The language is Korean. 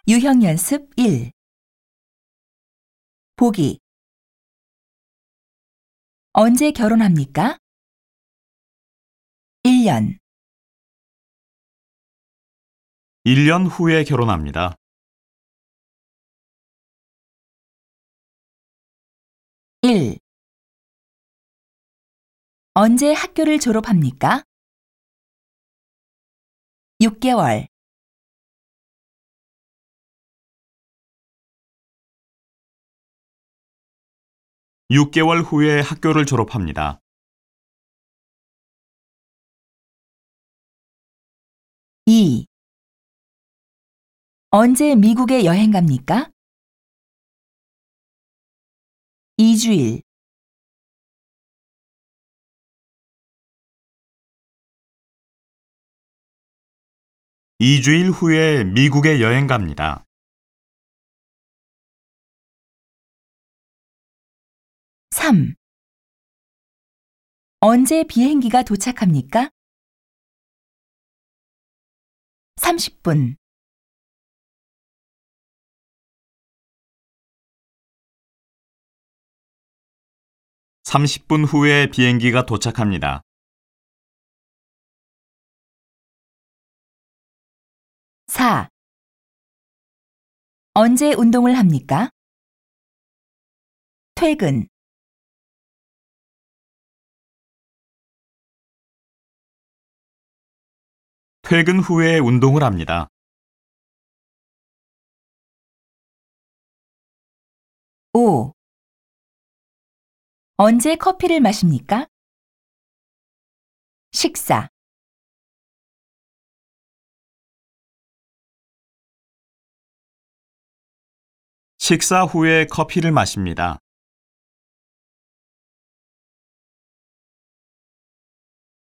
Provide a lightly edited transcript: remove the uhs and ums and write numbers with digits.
유형 연습 1. 보기. 언제 결혼합니까? 1년, 1년 후에 결혼합니다. 1. 언제 학교를 졸업합니까? 6개월, 6개월 후에 학교를 졸업합니다. 2. 언제 미국에 여행 갑니까? 2주일, 2주일 후에 미국에 여행 갑니다. 3. 언제 비행기가 도착합니까? 30분, 30분 후에 비행기가 도착합니다. 4. 언제 운동을 합니까? 퇴근, 퇴근 후에 운동을 합니다. 5. 언제 커피를 마십니까? 식사, 식사 후에 커피를 마십니다.